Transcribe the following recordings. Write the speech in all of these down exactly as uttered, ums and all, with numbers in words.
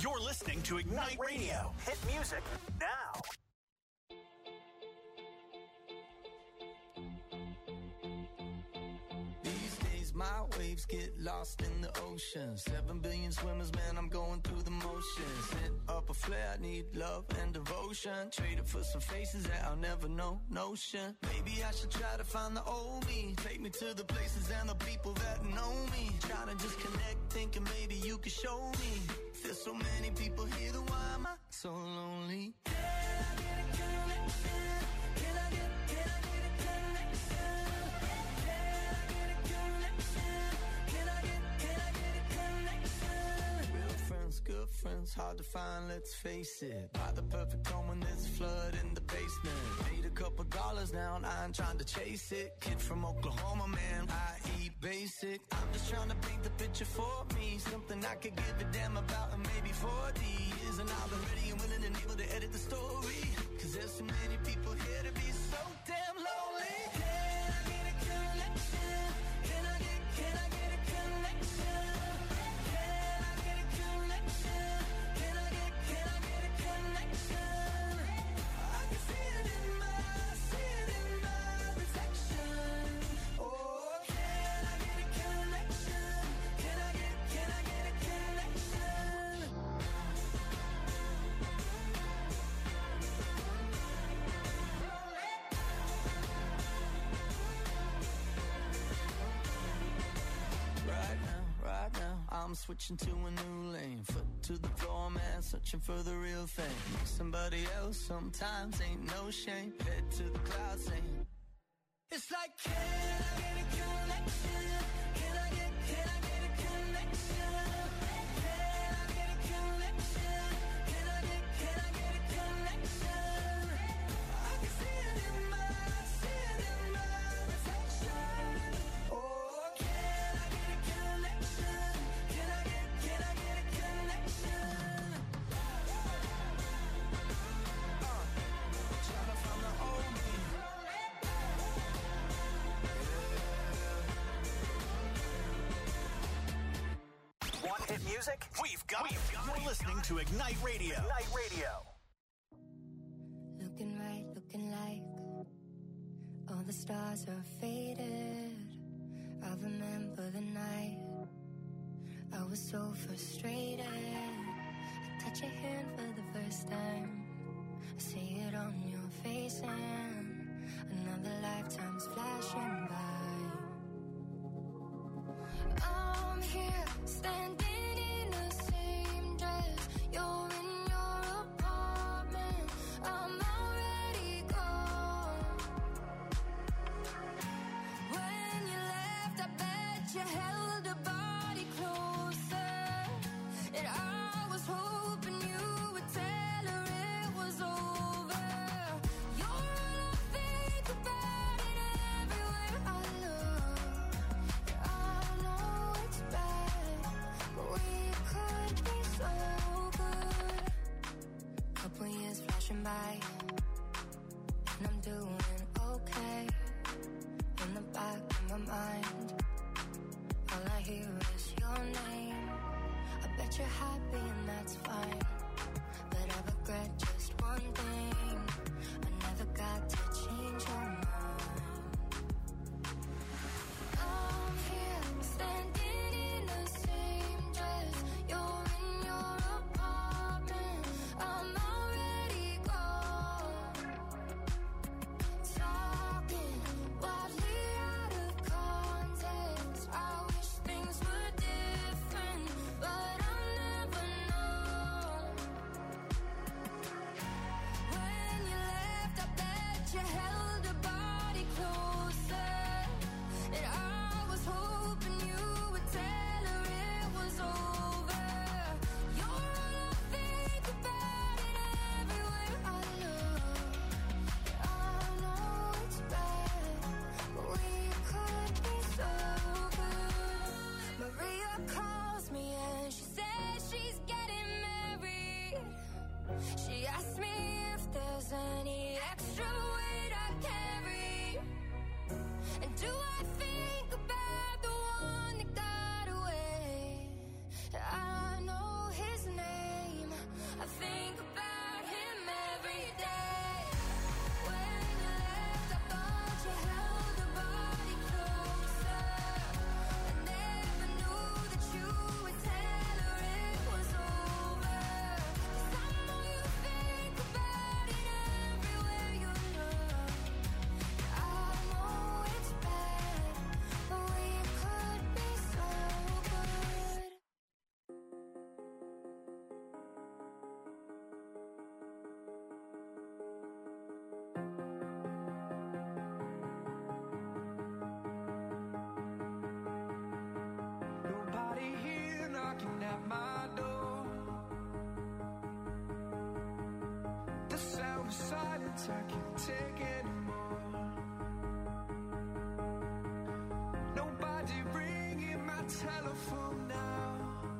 You're listening to Ignite Radio. Hit music now. These days my waves get lost in the ocean. Seven billion swimmers, man, I'm going through the motions. Hit up a flare, need love and devotion. Trade it for some faces that I'll never know, notion. Maybe I should try to find the old me. Take me to the places and the people that know me. Trying to just connect, thinking maybe you could show me. There's so many people here, then why am I so lonely? Can I get a connection? Can I get, can I get a connection? Can I get a connection? Can I get, can I get a connection? Real friends, good friends, hard to find, let's face it. Buy the perfect home when there's a flood in the basement. Made a couple dollars now and I ain't trying to chase it. Kid from Oklahoma, man, I eat basic. I'm just trying to paint the picture for me. Something I could give a damn about in maybe forty years. And I've been ready and willing and able to edit the story. Cause there's so many people here to be so damn lonely. Can I get a connection? Can I get, can I get a connection? Can I get a connection? Can I get, can I get a connection? I can see it in my, see it in my reflection. Oh, can I get a connection? Can I get, can I get a connection? Right now, right now, I'm switching to a new lane. Foot to the floor, man, searching for the real thing. Somebody else sometimes ain't no shame. Head to the clouds saying, it's like, can I get a connection? Can I get, can I get a connection? Can I get a connection? Can I get, can I get a connection? I can see it in my, see it in my reflection. Oh, can I get a connection? Can I get, can I get a connection? Uh, trying to find the old me. Want hit music? We've got it. You're listening to Ignite Radio. Ignite Radio. Looking right, looking like all the stars are faded. I remember the night I was so frustrated. I touch your hand for the first time. I see it on your face and another lifetime's flashing by. I'm here standing in the same dress. You're in your apartment. I'm already gone. When you left, I bet you held a body closer. And I was hoping you would tell her it was over. You're all I think about it everywhere I look. Yeah, I know it's bad, but we could be so good. Couple years flashing by, and I'm doing okay. In the back of my mind, all I hear is your name. I bet you're happy and that's fine, but I regret just one thing. I never got to change your mind. I'm here standing in the same dress. You're in your apartment. I'm already gone. I can't take anymore. Nobody ringing my telephone now.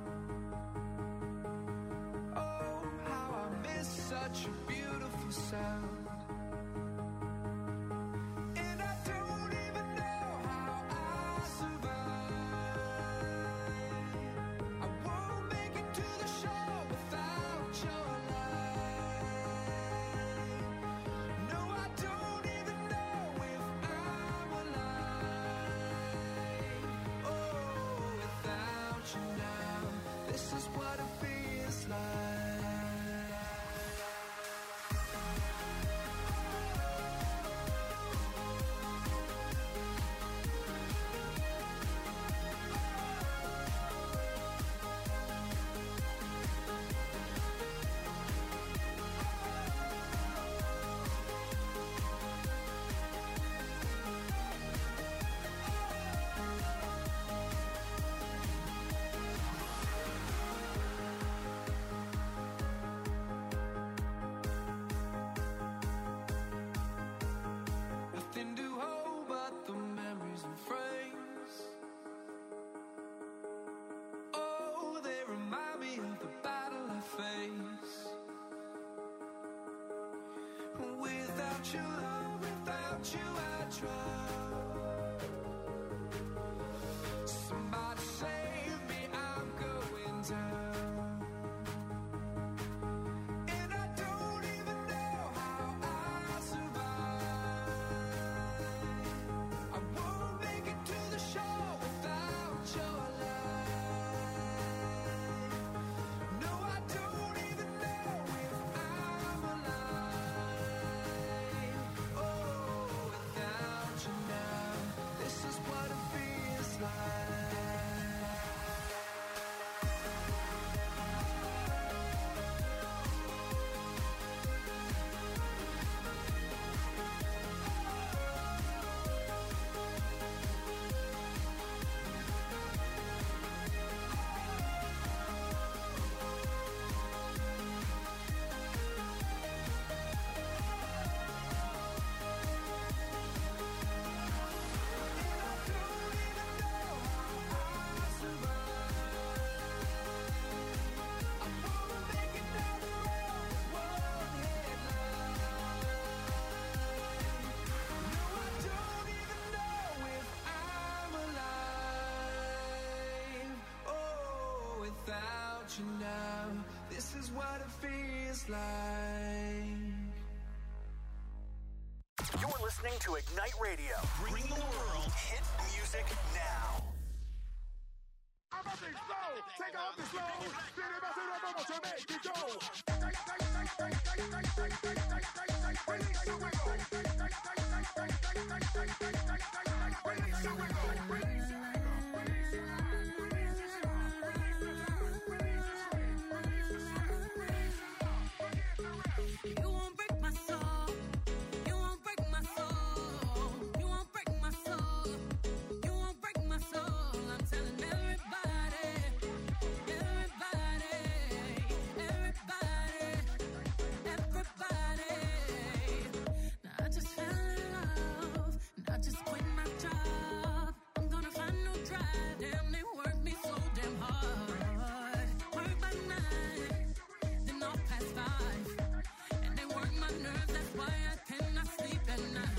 Oh, how I miss such a beautiful sound. And I don't even know how I survive. I won't make it to the show without your light. No, I don't even know if I'm alive. Oh, without you now, this is what it feels like. Nothing to hold but the memories and frames. Oh, they remind me of the battle I face. Without your love, without you I drown. Somebody save me, I'm going down. And I don't even know how I survive. I won't make it to the show without your light. No, I don't even know if I'm alive. Oh, without you now, this is what it feels like. Without you now, this is what it feels like. You're listening to Ignite Radio, bringing the world hit music now. I'm up and slow, take off the slow, spin it back to the make it go. Release your wiggle. Release your wiggle. Release your You won't break my soul. You won't break my soul. You won't break my soul. You won't break my soul. I'm telling everybody, everybody, everybody, everybody. Now I just fell in love. And I just quit my job. I'm gonna find no drive. Damn, they work me so damn hard. Work by nine, then off past five. My nerves, that's why I cannot sleep at night.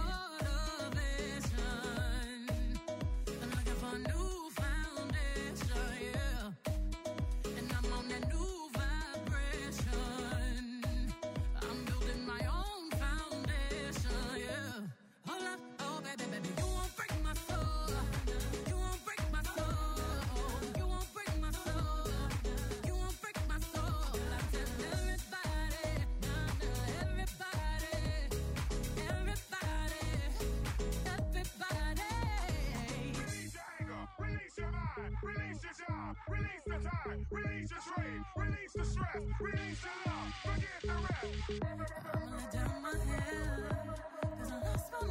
Motivation, I'm looking for a new foundation, yeah. And I'm on that new vibration. I'm building my own foundation, yeah. Hold up, oh baby, baby, you won't break my soul. You won't break my soul. You won't break my soul. You won't break my soul. I tell everybody. Everybody, everybody, everybody. Release your anger, release your mind, release your job, release the time, release your trade, release the stress, release your love, forget the rest. I'm gonna down my head, cause I lost my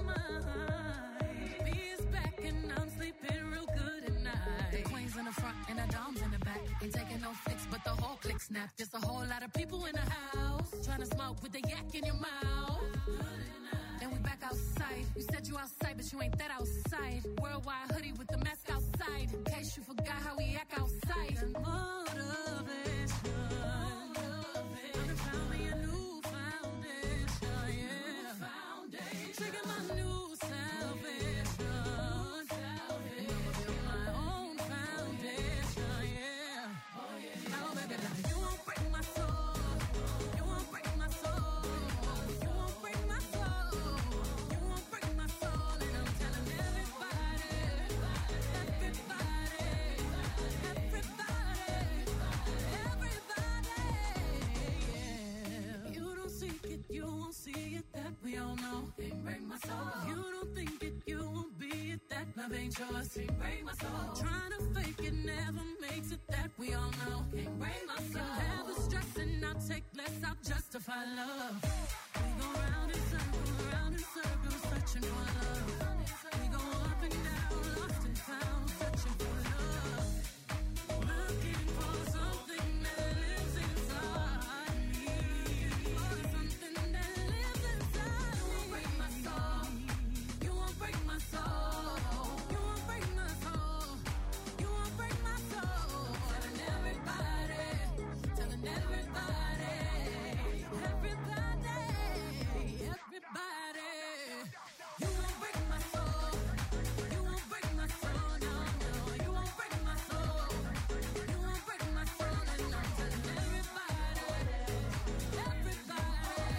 mind. B is back and I'm sleeping real good at night. The queen's in the front and the dom's in the back. Ain't taking no flicks, but the whole click snap. There's a whole lot of people in the house trying to smoke with the yak in your mouth. Then we back outside. You said you outside, but you ain't that outside. Worldwide hoodie with the mask outside. In case you forgot how we act outside. And motivation. I found me a new foundation, yeah. Foundation. Trigger my new salvation. And I'ma build my own foundation, yeah. Oh, yeah. Now, baby, baby, you won't break my soul. You won't break my soul. You won't break my soul. You won't break my soul. And I'm telling everybody, everybody, everybody, everybody, yeah. You don't seek it, you won't see it, that we all know. Can't break my soul. You don't think it, you won't be it, that love ain't yours. Can't break my soul. Trying to fake it never makes it, that we all know. Can't break my soul. Never stressing, I'll take less, I'll justify love. We go round in circles, round in circles, searching for love. We go up and down, lost and found, searching for love. Looking for something that lives inside me. For something that lives inside me. You won't break my soul. You won't break my soul. You won't break my soul. You won't break my soul. Telling everybody, telling everybody, everybody, everybody. You won't break my soul. You won't break my soul. No, no. You won't break my soul. You won't break my soul. And I'm telling everybody, everybody,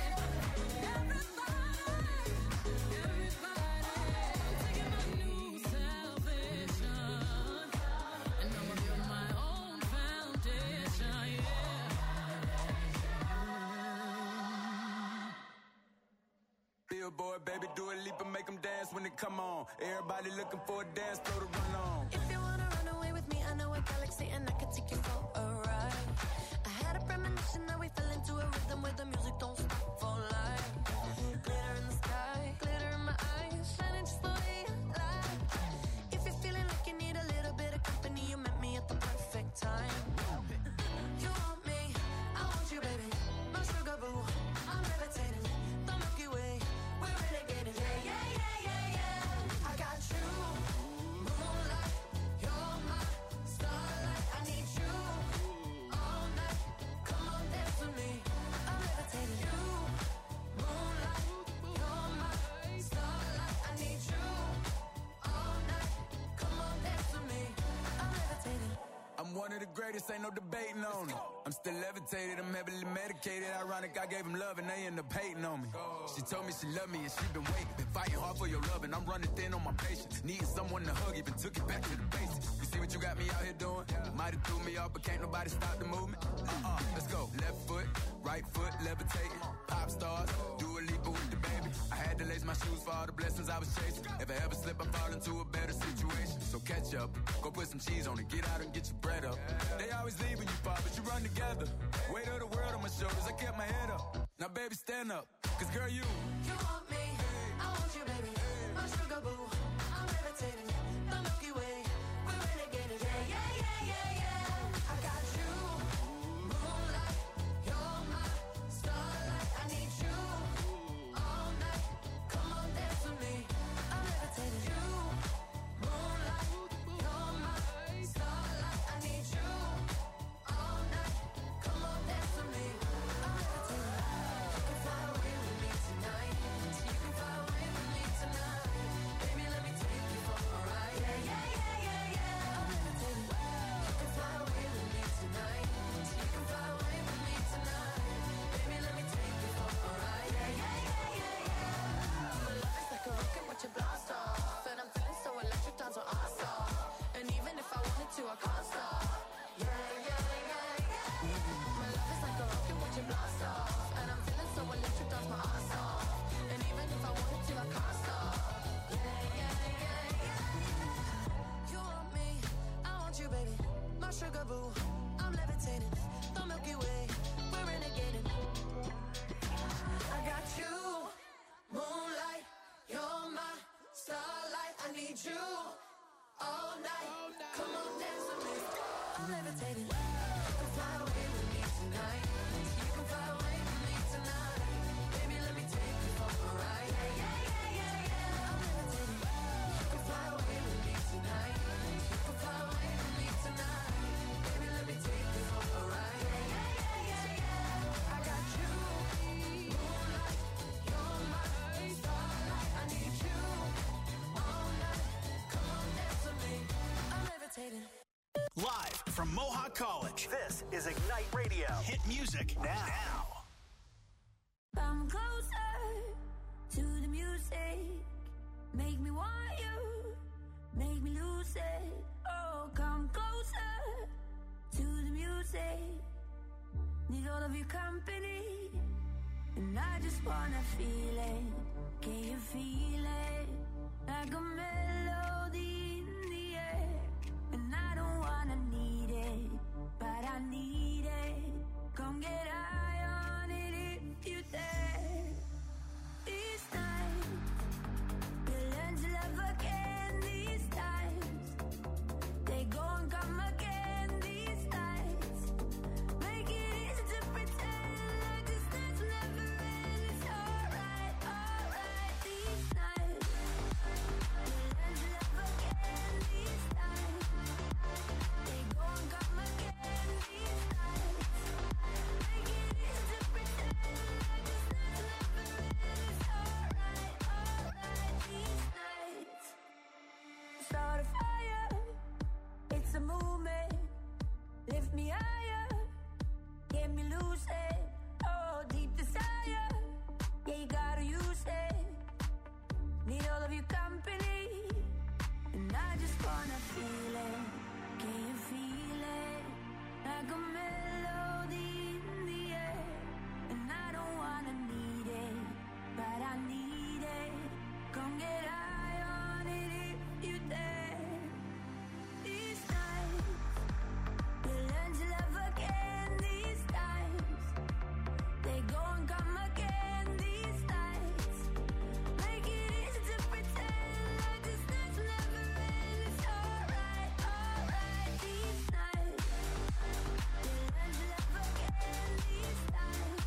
everybody, everybody. I'm taking my new salvation, and I'ma build my own foundation, yeah. Billboard, baby, do a leap and make them dance when they come on. Everybody looking for a dance floor to run on. If you wanna run away with me, I know a galaxy and I can take you for a ride. I had a premonition that we fell into a rhythm where the music don't stop for life. Glitter in the sky, glitter in my eyes, shining just the way I like. If you're feeling like you need a little bit of company, you met me at the perfect time. You want me, I want you, baby. My sugar boo, I'm levitating. The Milky Way, we're renegading. Yeah, yeah, yeah, yeah, yeah. I got you, moonlight. You're my starlight. I need you all night. Come on, dance with me. I'm levitating. You, moonlight. You're my starlight. I need you all night. Come on, dance with me. I'm levitating. I'm one of the greatest, ain't no debating on it. I'm still levitated, I'm heavily medicated. Ironic, I gave him love and they end up hating on me. She told me she loved me and she been waiting. Been fighting hard for your love and I'm running thin on my patience. Needing someone to hug, even took it back to the basics. You see what you got me out here doing? Might have threw me off, but can't nobody stop the movement. Uh-uh, let's go. Left foot, right foot, levitating. Pop stars, do a leap with the baby. I had to lace my shoes for all the blessings I was chasing. If I ever slip, I fall into a better situation. So catch up, go put some cheese on it, get out and get your bread up. They always leave when you fall, but you run together. Weight of the world on my shoulders, I kept my head up. Now baby, stand up, cause girl, you You want me, I want you, baby. My sugar boo, I'm levitating. The Milky Way, we're renegading. Yeah, yeah, yeah, yeah, yeah. I got you, moonlight. You're my starlight. I need you all night. Come on, dance with me. I'm levitating. You, moonlight. You're my starlight. I need you all night. Come on, dance with me. I'm levitating. You can fly away with me tonight. So you can fly away with me tonight. Baby, let me take you for a ride. Yeah, yeah, yeah, yeah, yeah. I'm levitating. You can fly college. This is Ignite Radio. Hit music now. Come closer to the music. Make me want you. Make me lose it. Oh, come closer to the music. Need all of your company. And I just wanna feel it. Can you feel it? Like a melody in the air. And I don't wanna need it, but I need it. Come get high on it if you dare. These times, you learn to love again. These times, they go and come again. These nights, make it easy to pretend like this night's never end. It's alright, alright. These nights, you learn to love again. These times, they go and come again. These nights, make it easy to pretend like this night's never end. It's alright, alright. These nights, start a fire. It's a movement. Lift me higher. Get me lucid. Oh, deep desire. Yeah, you gotta use it. Need all of your company. And I just wanna feel it. Can you feel it? Like a melody in the air. And I don't wanna need it, but I need it. Come get high on it if you dare. These nights, you learn to love again. These times, they go and come again. These nights, make it easy to pretend like this night's never end. It's alright, alright. These nights, you learn to love again. These times,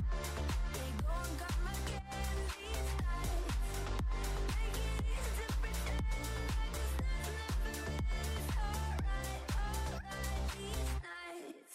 they go and come again. These nights, make it easy to pretend like this night's never end. It's alright, alright. These nights.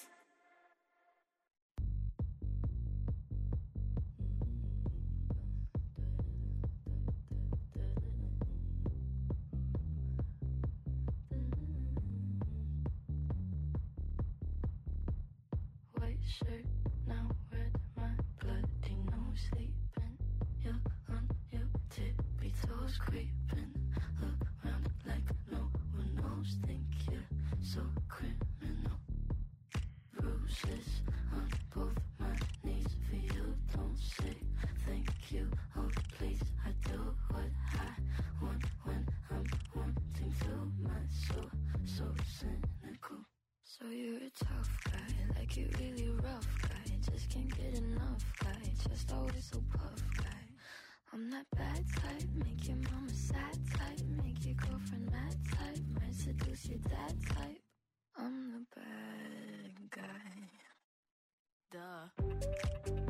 White shirt, now red, my bloody nose sleeping. You're on your tippy toes, creeping around like no one knows. Think you're so criminal. Bruises on both my knees for you. Don't say thank you. Oh, please, I do what I want when I'm wanting to. My soul, so cynical. So you're a tough guy, like you really rough guy. Just can't get enough guy, just always so puff guy. I'm that bad type, make your mama sad type, make your girlfriend mad type, might seduce your dad type. I'm the bad guy. Duh.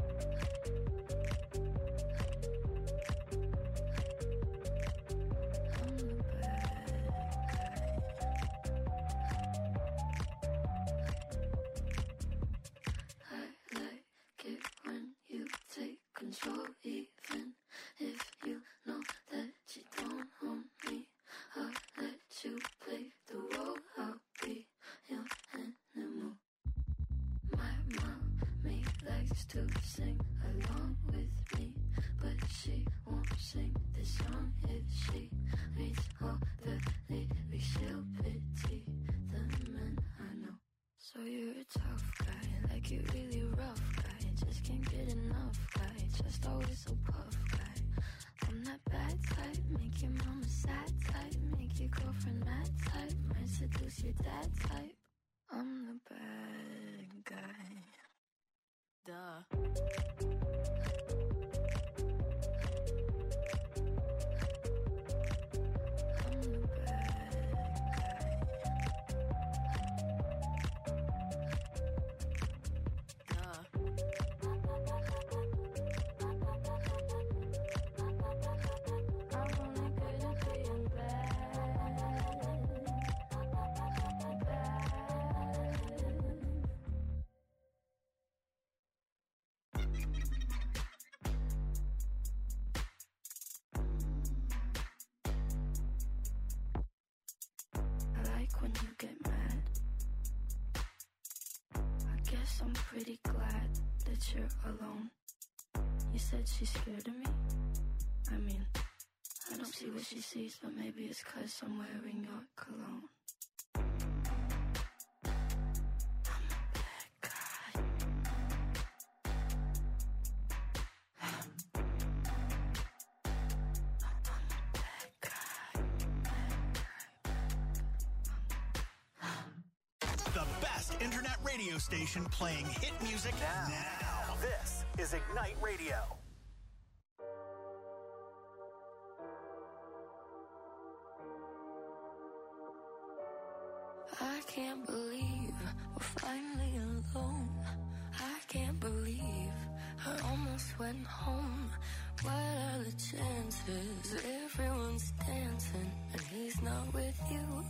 I'm the bad guy. I like it when you take control, even if you know that you don't own me. I'll let you play the role, I'll be your animal. My mommy likes to sing along with me, but she won't sing this song if she reads all the lyrics. She'll pity the men I know. So you're a tough guy, like you really rough guy. Just can't get enough guy, just always so puff guy. I'm that bad type, make your mama sad type, make your girlfriend mad type, might seduce your dad type. I'm the bad guy. Duh. I'm the bad guy. Duh. I'm only good at being bad. Bad. guess I'm pretty glad that you're alone. You said she's scared of me? I mean, I don't see what she sees, but maybe it's 'cause I'm wearing your cologne. The best internet radio station playing hit music now. now. This is Ignite Radio. I can't believe we're finally alone. I can't believe I almost went home. What are the chances? Everyone's dancing and he's not with you.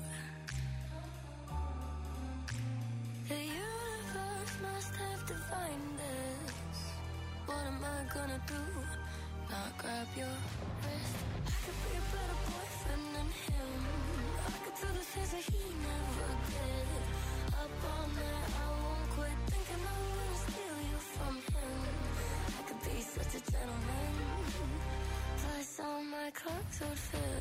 The universe must have defined this. What am I gonna do? Not grab your wrist. I could be a better boyfriend than him. I could do the things that he never did. Up all night, I won't quit thinking I'm gonna steal you from him. I could be such a gentleman. Plus all my clothes would fit.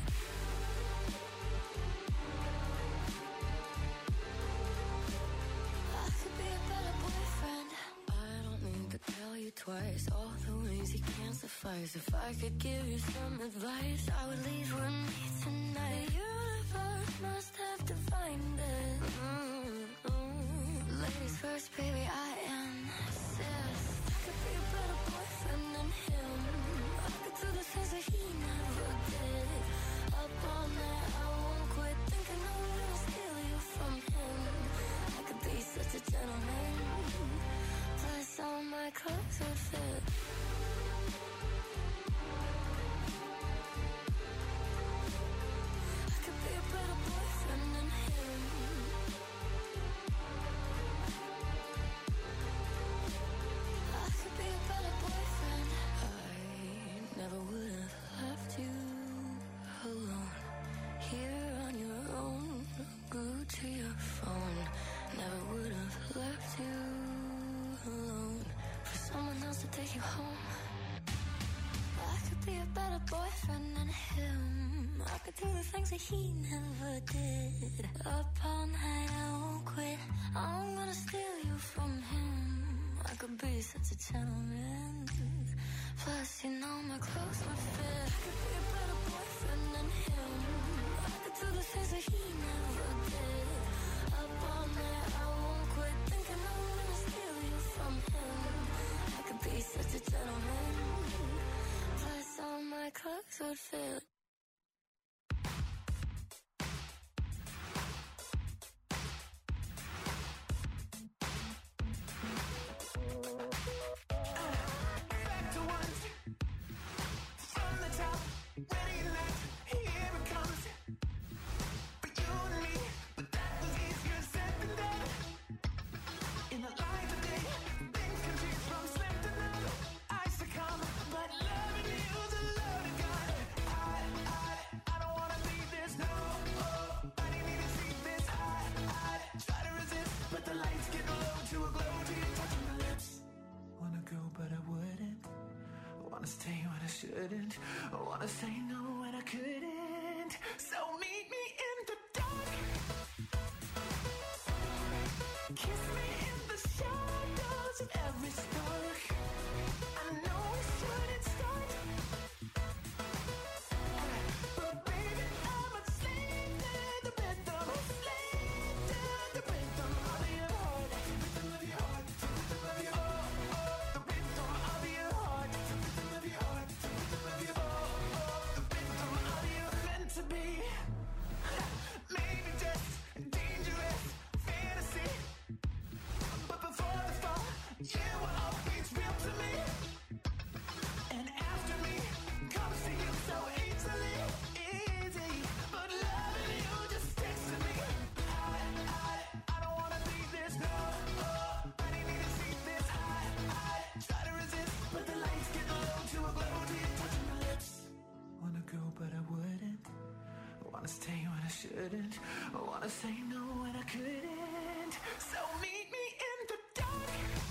I could be a better boyfriend. I don't need to tell you twice all the ways you can't suffice. If I could give you some advice, I would leave with me tonight. The universe must have defined it. Mm-hmm. Ladies first, baby, I insist. I could be a better boyfriend than him. I could do the things that he never did. Up all night, I won't quit thinking I'm gonna steal you from him. I could be such a gentleman. Plus all my clothes would fit. I could be a better boyfriend than him. I could be a better boyfriend. I never would have left you alone. Here on your own, glued to your phone. Never would have left you alone for someone else to take you home. I could be a better boyfriend than him. I could do the things that he never did. Up all night, I won't quit. I'm gonna steal you from him. I could be such a gentleman. Plus, you know my clothes would fit. I could be a better boyfriend than him. I could do the things that he never did. Up all night, I won't quit thinking I'm gonna steal you from him. I could be such a gentleman. Plus, all my clothes would fit. Back to once. From the top, ready and left, here it comes. For you and me, but that was easier said than done. In the light of day, things can change from slim to none. I succumb, but loving you's a loaded gun. I, I, I don't wanna leave this, no. Oh, I didn't even see this. I, I try to resist, but the lights get low to a glow till you're touching my lips. Wanna go, but I wouldn't. Wanna stay when I shouldn't. Wanna say no when I couldn't. So meet me in the dark. Kiss me in the shadows of every spark. I know we shouldn't start, but baby, I'm a slave to the rhythm. Slave to the rhythm of your heart. Rhythm of your heart. Rhythm of your heart. Oh, oh, the rhythm of your heart. Rhythm of your heart. Rhythm of your heart. Oh, oh, the rhythm of your meant to be. Maybe just dangerous fantasy, but before the fall, you were always real to me. And after me comes to you so easily, easy. But loving you just sticks to me. I, I, I don't wanna leave this, no. Oh, I didn't even see this. I, I try to resist, but the lights get low to a glow till you're touching my lips. Wanna go, but I wouldn't. Wanna stay when I shouldn't. Wanna say no when I couldn't. So meet me in the dark.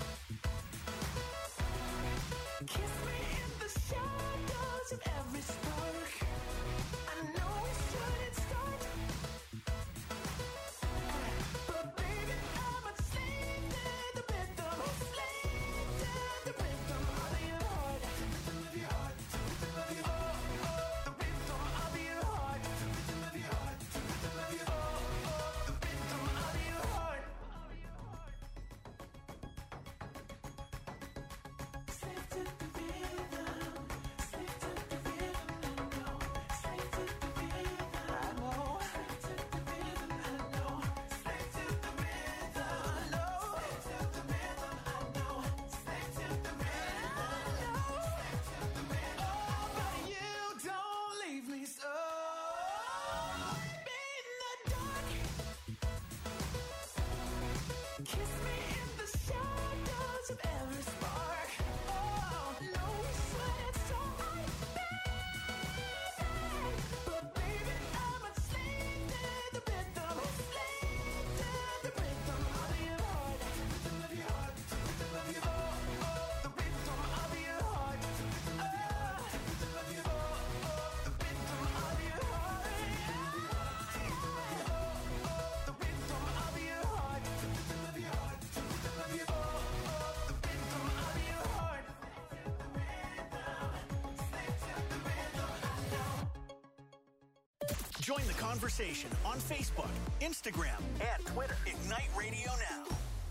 Join the conversation on Facebook, Instagram, and Twitter. Ignite Radio Now.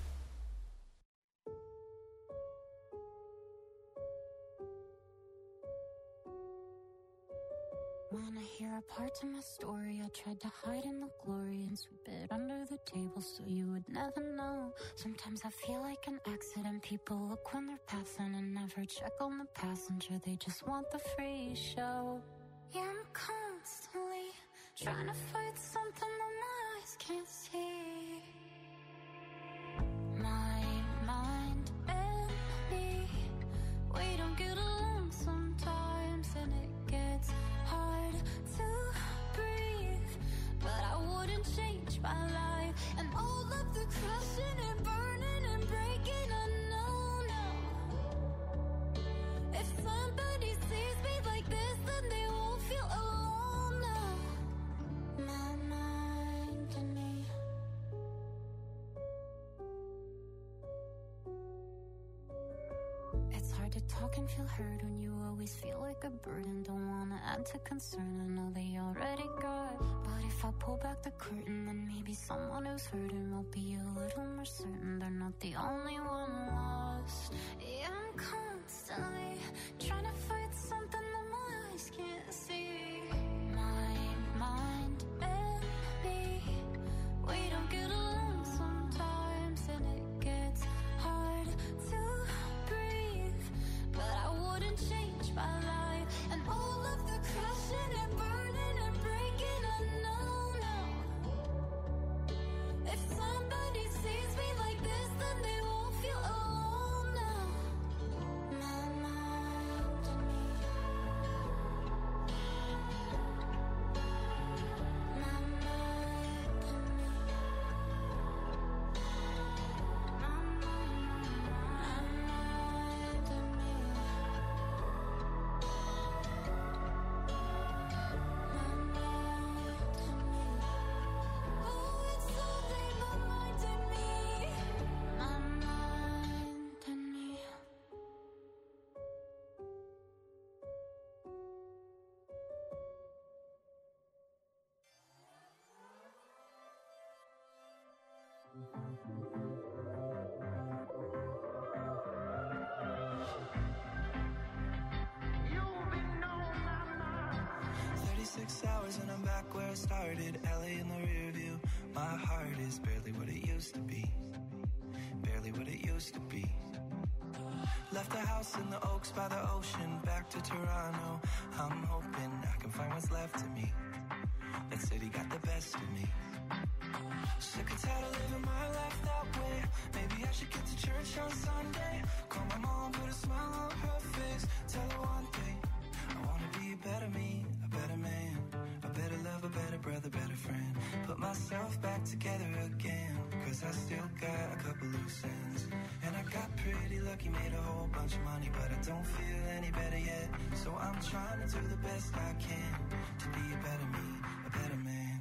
Wanna hear a part of my story? I tried to hide in the glory and sweep it under the table so you would never know. Sometimes I feel like an accident. People look when they're passing and never check on the passenger. They just want the free show. Yeah, I'm constantly trying to fight something that my eyes can't see. My mind and me, we don't get along sometimes, and it gets hard to breathe. But I wouldn't change my life, and all of the crushing and burning and breaking, I know now. If somebody sees me like this, then they won't feel alone now. My mind and me. It's hard to talk and feel heard when you always feel like a burden. Don't wanna add to concern, I know they already got. But if I pull back the curtain, then maybe someone who's hurting will be a little more certain they're not the only one lost. Yeah, I'm constantly trying to fight something that my eyes can't see. My mind and me, we don't get along sometimes, and it gets hard to breathe. But I wouldn't change my life, and all of the crushing and burning and breaking, I know now. If somebody sees me like this, then they won't feel alone now. My mind and me. My mind and me. My mind and me. Oh, it's something my mind and me. My mind and me. thirty-six hours and I'm back where I started. L A in the rear view. My heart is barely what it used to be. Barely what it used to be. Left the house in the Oaks by the ocean. Back to Toronto. I'm hoping I can find what's left of me. That city got the best of me. Sick and tired of living my life that way. Maybe I should get to church on Sunday. Call my mom, put a smile on her face. Tell her one thing, I wanna be a better me, a better man, a better love, a better brother, better friend. Put myself back together again, cause I still got a couple loose ends. And I got pretty lucky, made a whole bunch of money, but I don't feel any better yet. So I'm trying to do the best I can to be a better me, a better man.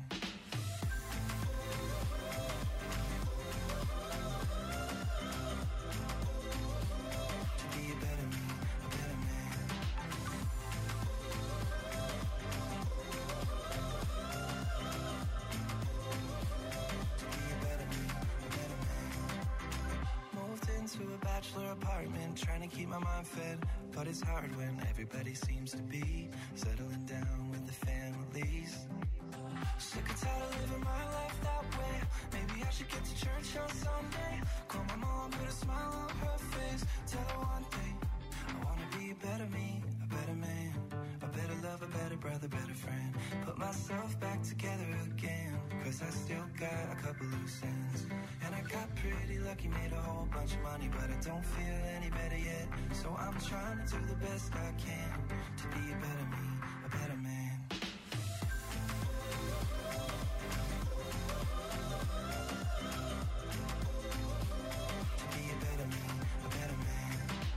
To be a better me, a better man. To be a better me, a better man. Moved into a bachelor apartment, trying to keep my mind fed. But it's hard when everybody seems to be settling down with the families. Sick and tired of living my life that way. Maybe I should get to church on Sunday. Call my mom, put a smile on her face. Tell her one thing, I wanna be a better me, a better man, a better love, a better brother, better friend. Put myself back together again, cause I still got a couple loose ends. And I got pretty lucky, made a whole bunch of money, but I don't feel any better yet. So I'm trying to do the best I can to be a better me, a better man. To be a better me, a better man.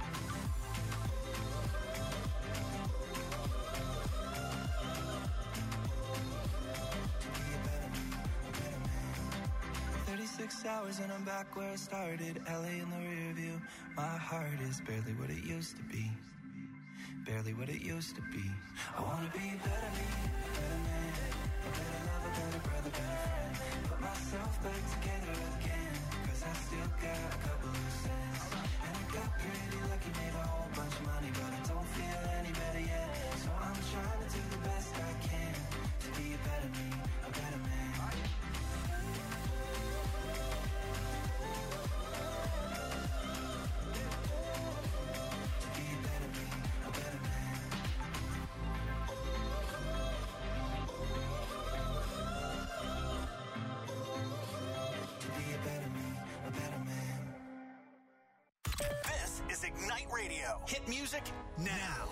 To be a better me, a better man. thirty-six hours and I'm back where I started. L A in the rear view. My heart is barely what it used to be. barely what it used to be. I wanna be a better me, a better man, a better lover, better brother, better friend. Put myself back together again, cause I still got a couple loose ends. And I got pretty lucky, made a whole bunch of money, but I don't feel any better yet. So I'm trying to do the best I can to be a better me, a better man. Ignite Radio. Hit music now.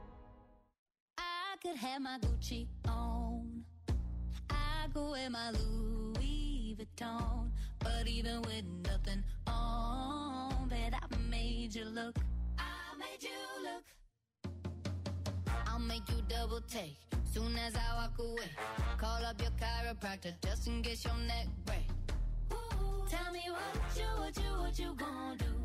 I could have my Gucci on. I could wear my Louis Vuitton. But even with nothing on, bet I made you look. I made you look. I'll make you double take soon as I walk away. Call up your chiropractor just in case your neck break. Ooh, tell me what you, what you, what you gonna do.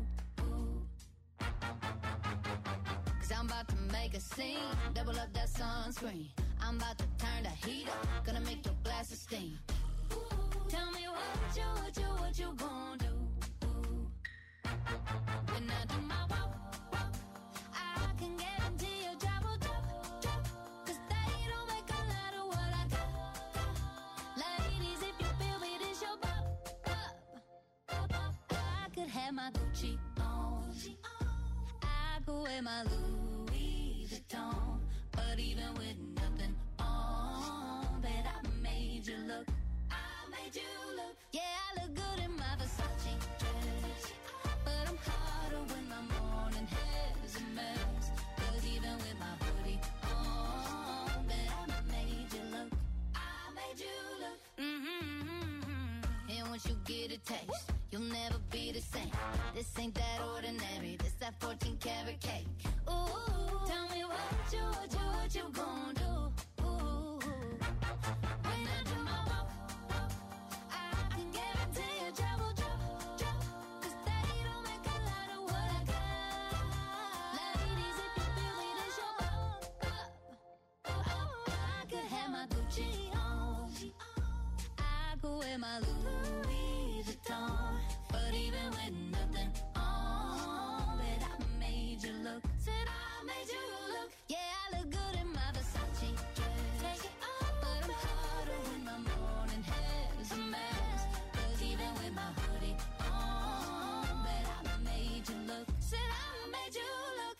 Cause I'm about to make a scene, double up that sunscreen. I'm about to turn the heat up, gonna make your glasses steam. Ooh, tell me what you, what you, what you gonna do. Ooh. When I do my walk, walk, I can guarantee your job will drop, drop. Cause they don't make a lot of what I got, got. Ladies, if you feel me, this your pop, pop, pop. I could have my Gucci on, I could wear my Louis Vuitton. But even with nothing on, bet I made you look. I made you look. Yeah, I look good in my Versace dress, but I'm hotter when my morning hair's a mess. Cause even with my hoodie on, bet I made you look. I made you look. Mm-hmm. And once you get a taste, you'll never be the same. This ain't that ordinary, this that fourteen karat cake. Ooh, tell me what you, what you, what you gon' do. Ooh, when I do my walk, walk, I can guarantee your job will drop, drop. Cause they don't make a lot of what I got. Ladies, if you feel me, this your pop, pop. I could have my Gucci on, I could wear my Louis Vuitton. But even with nothing on, bet I made you look. Said I made you look. Yeah, I look good in my Versace dress. Take it off, but I'm hotter when my morning hair's a mess. Cause even with my hoodie on, bet I made you look. Said I made you look.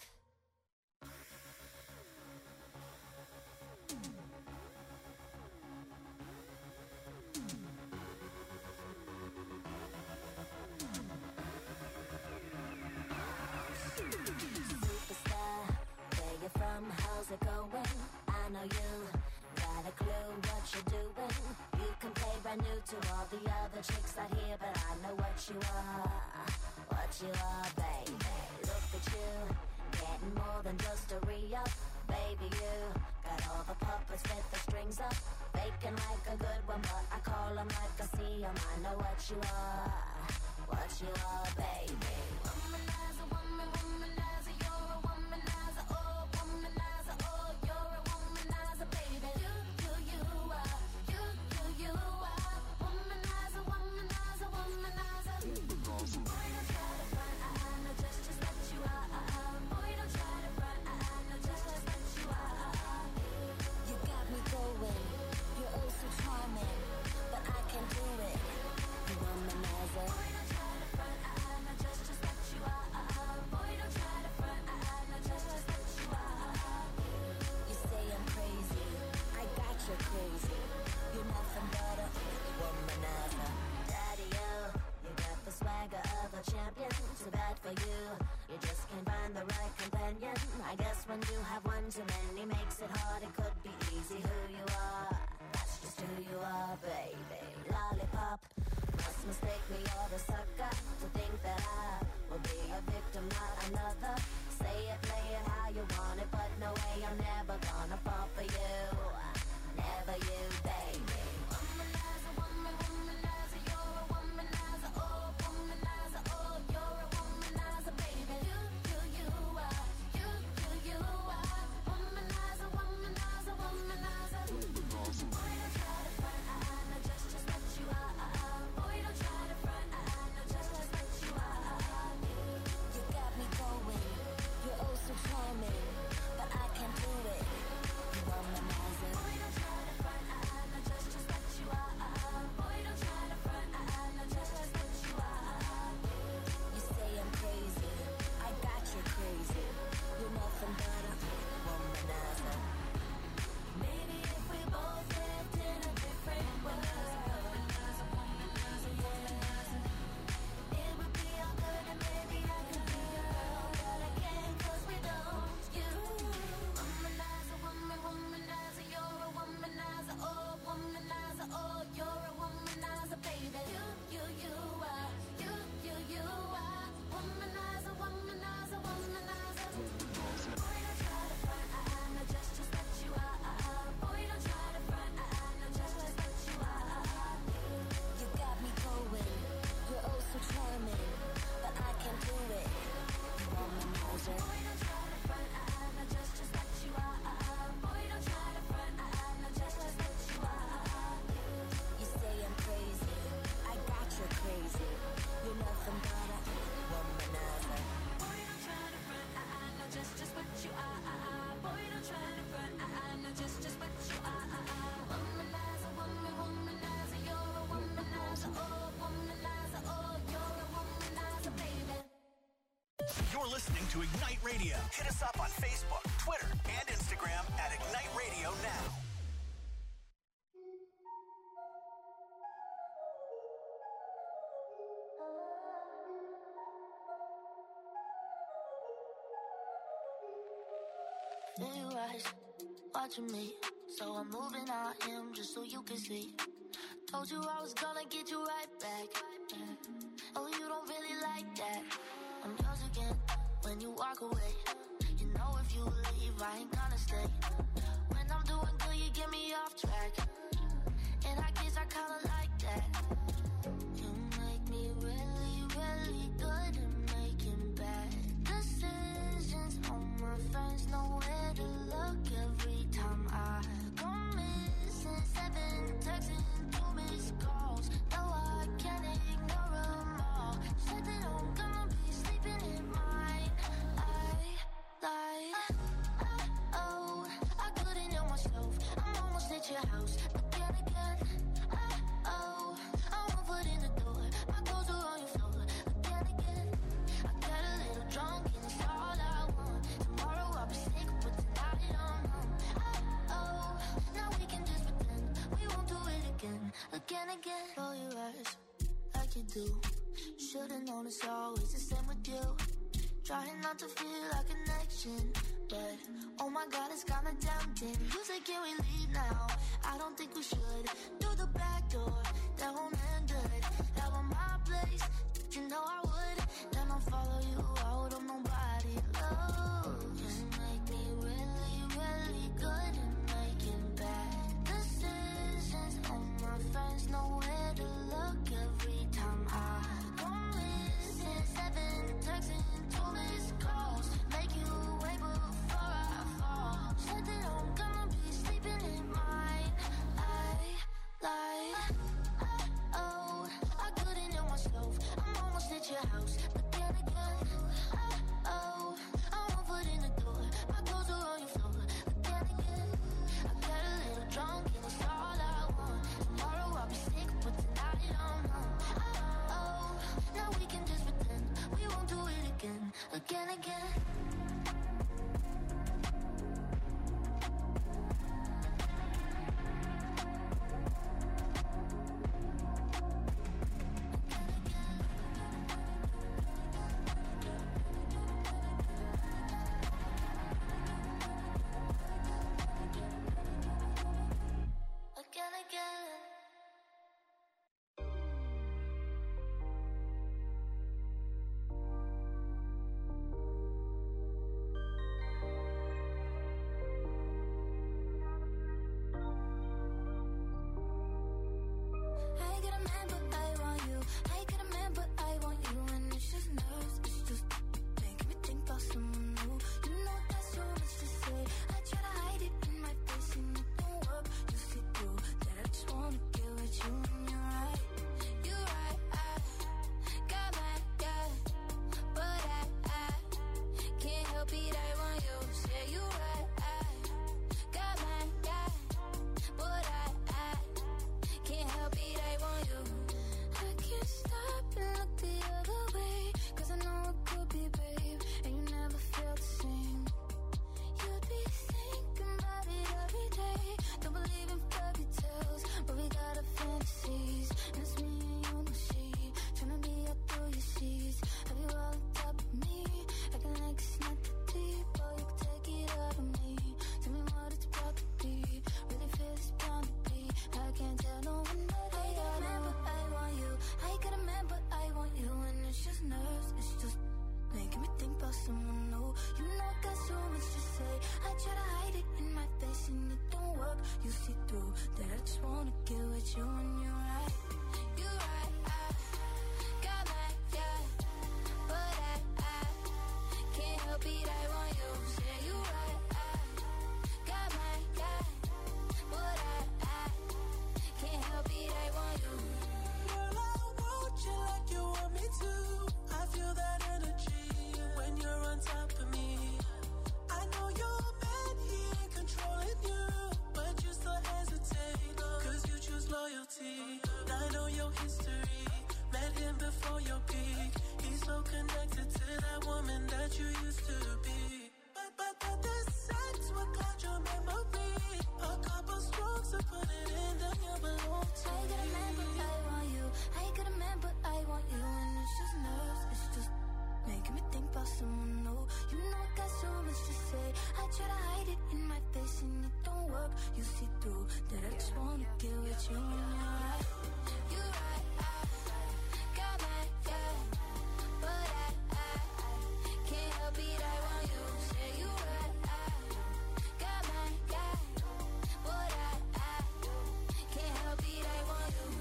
Superstar, where you from? How's it going? I know you got a clue what you're doing. You can play brand new to all the other chicks out here, but I know what you are, what you are, baby. Look at you, getting more than just a re-up. Baby, you got all the puppets with the strings up, faking like a good one, but I call them like I see them. I know what you are, what you are, baby. Womanizer, woman, womanizer, you're a womanizer, oh, womanizer, oh, you're a womanizer, baby. You, you, you are, you, you, you are, womanizer, womanizer, womanizer. Boy, don't try to front, I, I know just, just what you are. Boy, don't try to front, I, I know just, just what you are. You got me going, you're oh so charming, but I can't do it. You womanizer. Boy, don't try to front, I, I know just, just what you are. Boy, don't try to front, I, I know just, just what you are. You say I'm crazy, I got you crazy. You're nothing but a womanizer. Daddy, you, you got the swagger of a champion. Too bad for you, you just can't find the right companion. I guess when you have one too many makes it hard. It could be easy who you are, that's just who you are, baby. Lollipop, must mistake me or a sucker to think that I will be a victim, not another. Say it, play it how you want it, but no way, I'm never gonna fall for you. Never you, baby. Womanizer, woman, womanizer, you're a womanizer, oh, womanizer, oh, you're a womanizer, baby. You, you, you are, you, you, you are, You're listening to Ignite Radio. Hit us up on Facebook, Twitter, and Instagram at Ignite Radio Now. Feel your eyes watching me, so I'm moving on him just so you can see. Told you I was gonna get you right back. Oh, you don't really like that. I'm yours again when you walk away. You know if you leave, I ain't gonna stay. When I'm doing good, you get me off track. And I guess I kinda like that. You make me really, really good at making bad decisions. All my friends know where to look every time I go missing. Seven texts and two missed calls. No, I can't ignore them all. Said that I'm gonna be sleeping in mine. I like, oh, I couldn't help myself. I'm almost at your house again, again. Oh, I won't put in the door. My clothes are on your floor again, again. I got a little drunk and it's all I want. Tomorrow I'll be sick, but tonight I'm home. Oh, now we can just pretend we won't do it again, again, again. Roll your eyes like you do. Should've known it's always the same with you. Trying not to feel a connection, but oh my God, it's kinda tempting. You say, can we leave now? I don't think we should. Through the back door, that won't end good. That was my place, you know I would. Then I'll follow you out on nobody. Oh, you make me really, really good at making bad decisions. All my friends know where to look every time I go missing. Seven texts and two missed calls. Make you wait before I fall. Said that I'm gonna be sleeping in mine. I like, oh, I couldn't help myself. I'm almost at your house again, again. Oh, I won't put in the door. My clothes are on your floor again, again. I got a little drunk and it's all I want. Tomorrow I'll be sick, but tonight I'm home. Oh, now we can just pretend we won't do it again, again, again. Again, again. I get a man, but I want you. I get a man, but I want you. And it's just nerves, it's just making me think about someone new. You know that's so much to say. I try to hide it in my face and it don't work. You see through that I just wanna get with you and you're right. You're right, I got my guy, but I, I can't help it, I want you. Say you're right, I got my guy, but I, I can't help it, I want you. I can't stop and look the other way, cause I know it could be, babe, and you never felt the same. You'd be thinking about it every day. Don't believe in fairy tales, but we got our fantasies. And it's me and you, no she, tryna be out through your seas. Have you all on top of me, acting like it's not that deep. Oh, you can take it out of me. Tell me what it's about to be. Really feel it's bound to be. I can't tell no one that I got a man, but I want you. I got a man, but I want you. And it's just nerves, it's just making me think about someone new. You know I got so much to say. I try to hide it in my face and it don't work. You see through that I just wanna get with you and you're right. You're right, I got my guy, but I, I can't help it, I want you. Say you're right, I got my guy, but I, I can't help it, I want you. Girl, I want you like you want me to. I feel that energy when you're on top of me. I know your man, he ain't controlling you, but you still hesitate, cause you choose loyalty. I know your history. someone new. You know I got so much to say. I try to hide it in my face and it don't work. You see through that I just wanna get with you and you're right. You're right, I got my yeah, but I, I, I can't help it, I want you. Say you right, I got my yeah, but I, I can't help it, I want you.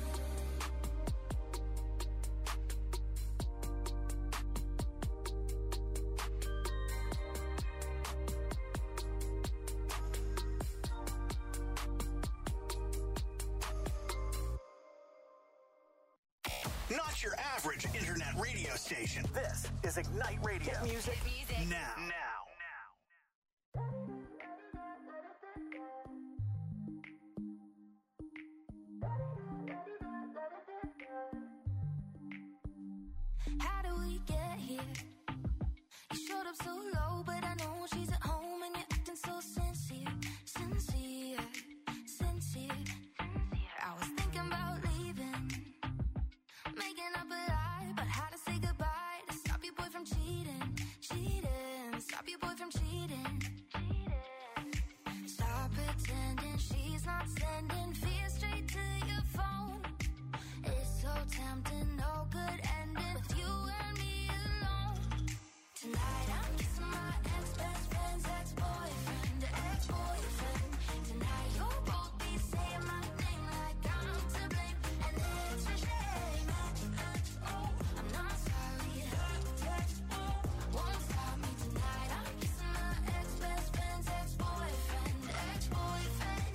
Not your average internet radio station. This is Ignite Radio. Hit music, Hit music. now. Now. How do we get here? You showed up so low, but I know she's at home and you're acting so sincere, sincere, sincere. I was thinking about leaving, making up a lie about how to say goodbye, to stop your boy from cheating, cheating, stop your boy from cheating, cheating. Stop pretending she's not sending fear straight to your phone. It's so tempting, no good ending with you and me alone. Tonight I'm kissing my ex-best friend's ex-boyfriend, ex-boyfriend. Tonight you'll both be saying my name like I'm to blame, and it's a shame. I'm not sorry, won't stop me tonight. I'm kissing my ex-best friend's ex-boyfriend, ex-boyfriend.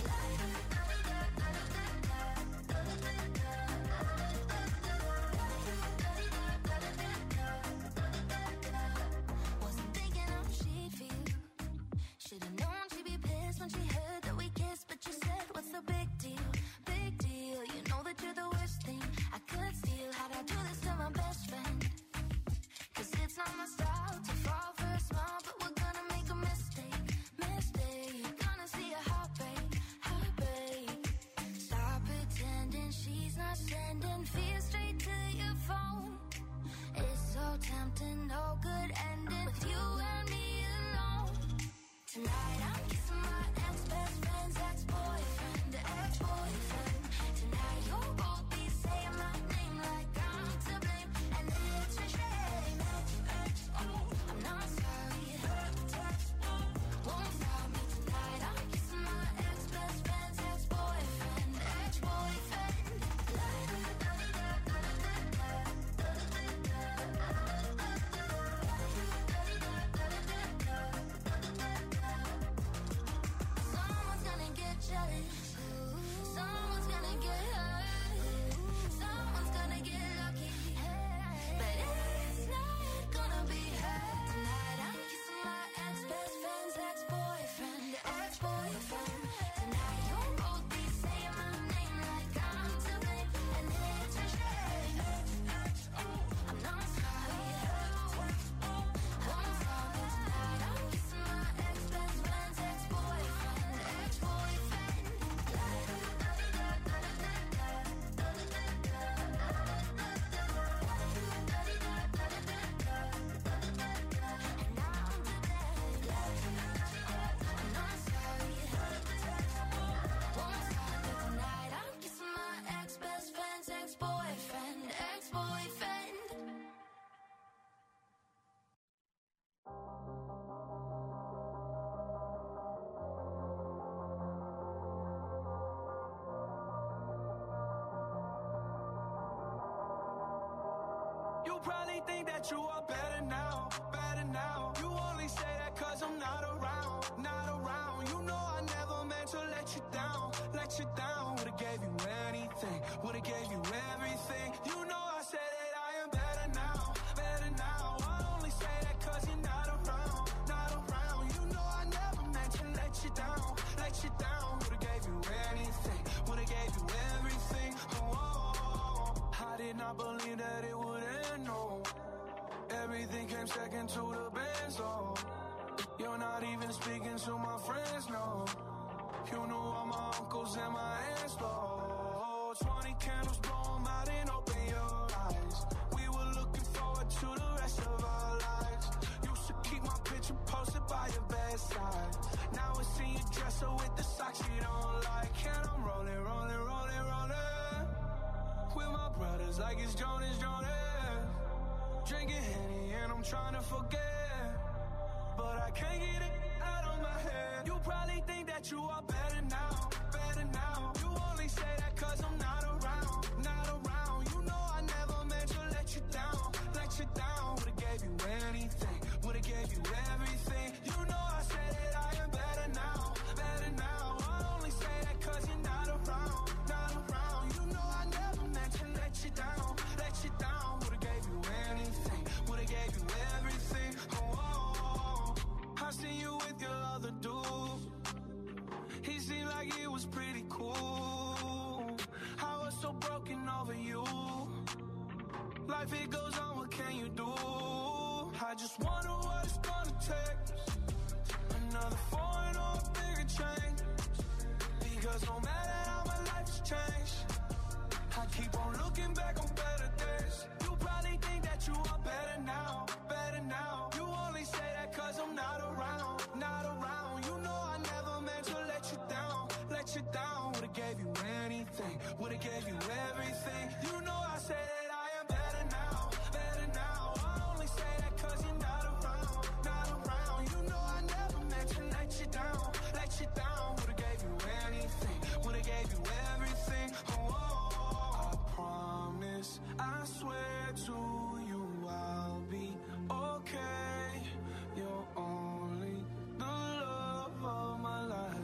Wasn't thinking how she'd feel. Should've known she'd be pissed when she heard that we kissed, but you said, what's the big deal? Big deal. You know that you're the worst thing I could steal. How'd I do this to my best friend? Cause it's not my style to fall for a smile, but we're gonna make a mistake, mistake. Gonna see a heartbreak, heartbreak. Stop pretending she's not sending fear straight to your phone. It's so tempting, no good ending with you and me alone. Tonight I'm kissing my ex-best friend's ex-boyfriend, ex-boyfriend. Tonight you'll both be saying my name like I'm to blame, and it's a shame. I'm not sorry, won't stop me tonight. I'm kissing my ex-best friend's ex-boyfriend, ex-boyfriend. Someone's gonna get jealous, someone's gonna get hurt, someone's gonna get lucky, but it's not gonna be her. Tonight I'm kissing my ex-best friend's ex-boyfriend, ex-boyfriend. Tonight you'll both be saying my name like I'm to blame, and it's a shame. I'm not sorry, won't stop me tonight. I'm kissing my ex-best friend's ex-boyfriend, ex-boyfriend. And now I'm to blame. I'm not sorry, won't stop me tonight. I'm kissing my ex-best friend's ex-boyfriend, ex-boyfriend. You probably think that you are better now, better now. You only say that cause I'm not around, not around. You know I never meant to let you down, let you down. Would've gave you anything, would've gave you everything. You know I said that I am better now, better now. I only say that cause you're not around, not around. You know I never meant to let you down, let you down. Would've gave you anything, would've gave you everything. Oh, oh, oh. I did not believe that it would end, no. Everything came second to the band, so you're not even speaking to my friends, no. You knew all my uncles and my aunts, though. Twenty candles, blow 'em out and open your eyes. We were looking forward to the rest of our lives. west side. Now I see you dress up with the socks you don't like. And I'm rolling, rolling, rolling, rolling with my brothers like it's Jonas, Jonas. Drinking Henny and I'm trying to forget, but I can't get it out of my head. You probably think that you are better now, better now. You only say that cause I'm not around, not around. You know I never meant to let you down, let you down. Would've gave you anything, would've gave you everything. You know I said that I am better now, better now. I only say that cause you're not around, not around. You know I never meant to let you down, let you down. Would've gave you anything, would've gave you everything. Oh, oh, oh. I seen you with your other dude. He seemed like he was pretty cool. I was so broken over you. Life it goes on, what can you do? I just wonder what it's gonna take. Another foreign or a bigger change. Because no matter how my life has changed, I keep on looking back on better days. You probably think that you are better now, better now. You only say that cause I'm not around, not around. You know I never meant to let you down, let you down. Would've gave you anything, would've gave you everything. You know I say that I am better now, better now. I only say that cause you're not around, not around. You know I never meant to let you down, let you down. Would've gave you anything, would've gave you everything. Oh, oh, oh. I promise, I swear to you I'll be okay. You're only the love of my life.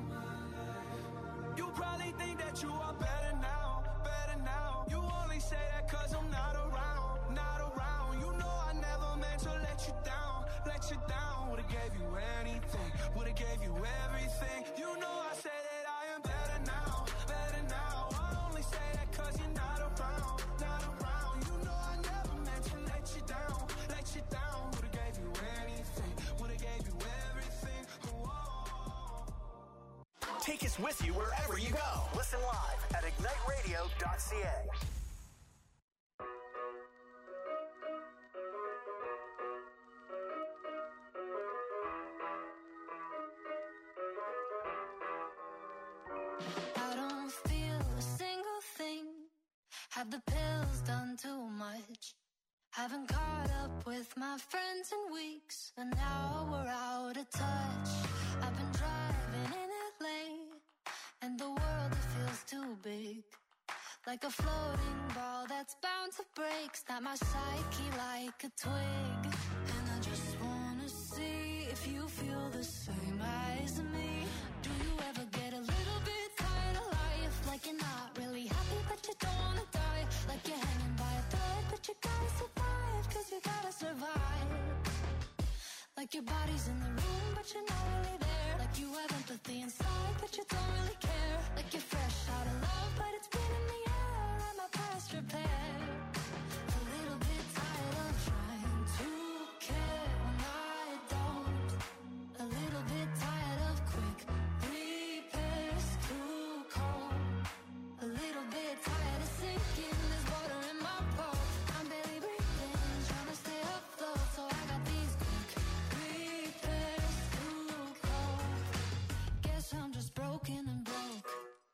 You probably think that you are better now, better now. You only say that cause I'm not around, not around. You know I never meant to let you down, let you down. Would've gave you anything, would've gave you everything. You know I say that I am better now, better now. I only say that cause you're not around, not around. You know I never meant to let you down, let you down. Would've gave you anything, would've gave you everything. Whoa. Take us with you wherever you go. Listen live at ignite radio dot c a. I don't feel a single thing. Have the pills done too much? Haven't caught up with my friends in weeks, and now we're out of touch. I've been driving in L A, and the world it feels too big. Like a floating ball that's bound to break. Snap my psyche like a twig. And I just wanna see if you feel the same as me. Do you ever get a little bit tired of life? Like you're not really happy but you don't wanna die. Like you're hanging by a thread but you gotta survive. Cause you gotta survive. Like your body's in the room but you're not really there. Like you have empathy inside but you don't really care. Like you're fresh out of love but it's been in the air and my past repair. A little bit tired of trying to care when I don't. A little bit tired of quick repairs too cold. A little bit tired of sinking, there's water in my boat. I'm barely breathing, trying to stay afloat. So I got these quick repairs too cold. Guess I'm just broken and broke.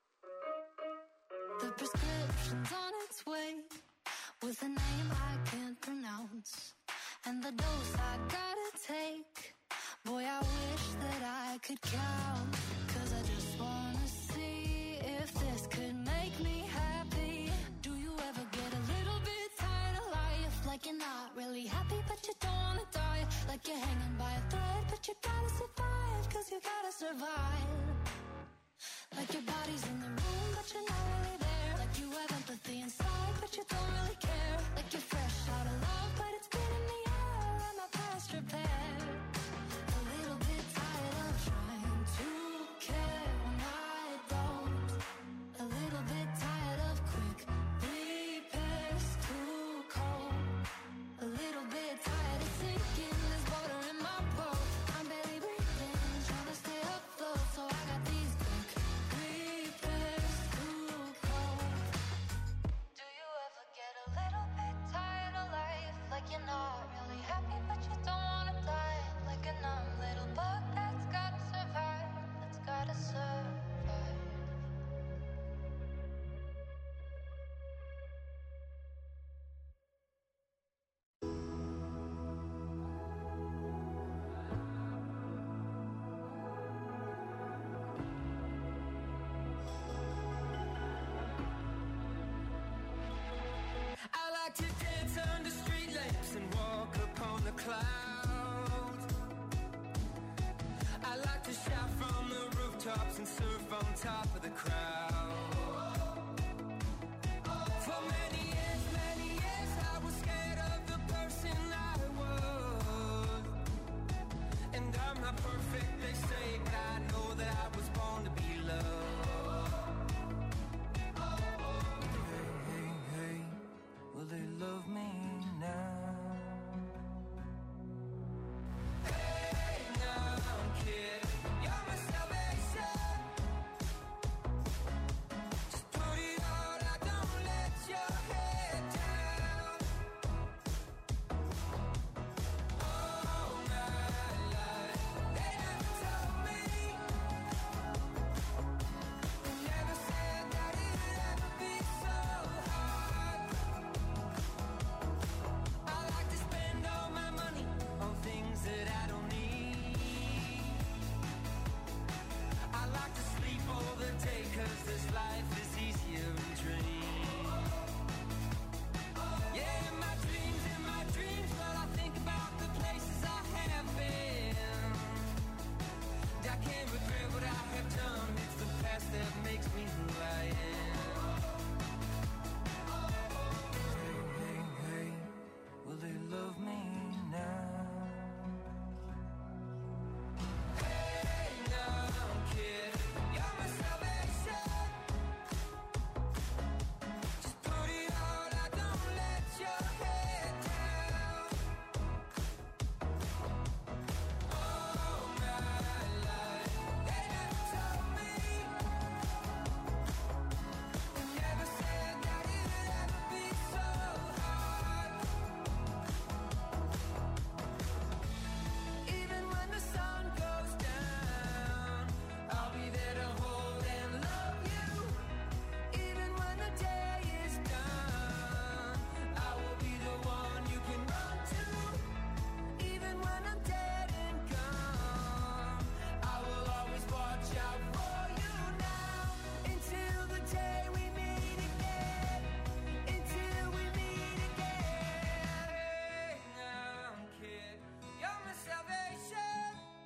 The prescription's on its way, with a name I can't pronounce, and the dose I gotta take. Boy, I wish that I could count. Cause I just wanna see if this could make me happy. Do you ever get a little bit tired of life? Like you're not really happy but you don't wanna die. Like you're hanging by a thread but you gotta survive. Cause you gotta survive. Like your body's in the room but you're not really there. Like you have empathy inside but you don't really care. Like you're fresh out of love but it's been in the air and my past repair. A little bit tired of trying to care when I don't. A little bit tired of quick repairs too cold. A little bit tired of sinking, there's water in my boat. I'm barely breathing, trying to stay afloat. So I got these quick repairs too cold. Do you ever get a little bit tired of life? Like you're tops and surf on top of the crowd. For many years, many years I was scared of the person I was. And I'm not perfect, they say, but I know that I was born to be loved. Hey, hey, hey, will they love me now? Hey, now, kid, you're my salvation. Just put it all out, don't let your head down. All my life, they never told me, they never said that it'd ever be so hard. I like to spend all my money on things that I don't need. I like to sleep all the day, cause this life is easier in dreams. Yeah, in my dreams, in my dreams, but I think about the places I have been. I can't regret what I have done, it's the past that makes me who I am. Hey, hey, hey, will they love me now? Hey, now, kid, you're my salvation. Just put it all out, don't let your head down. All my life, they never told me, they never said that it'd ever be so hard. Even when the sun goes down, I'll be there to hold and love you. Even when the day is done, I will be the one you can run to. Even when I'm dead and gone, I will always watch out for you now. Until the day we meet again. Until we meet again. Hey now, kid, you're my salvation.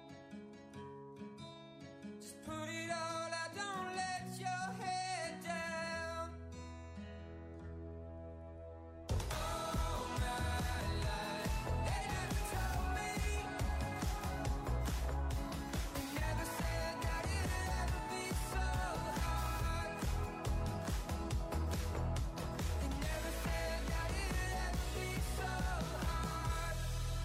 Just put it all out, don't let your head down. All my life, they never told me, they never said that it'd ever be so hard. They never said that it'd ever be so hard.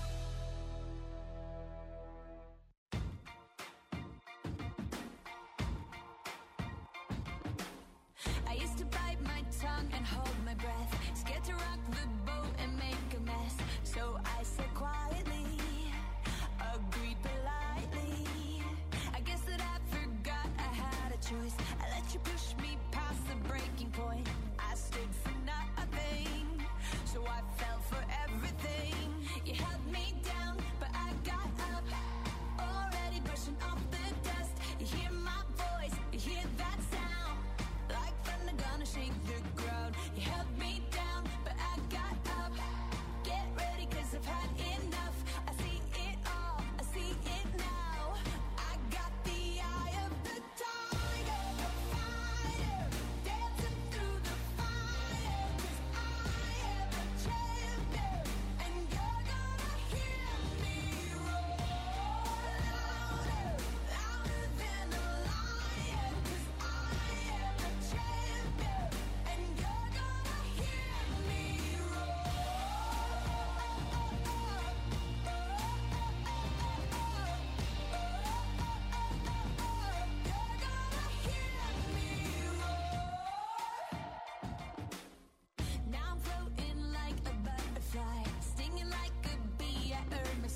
I used to bite my tongue and hold my breath, scared to rock the boat and make a mess. So I said quiet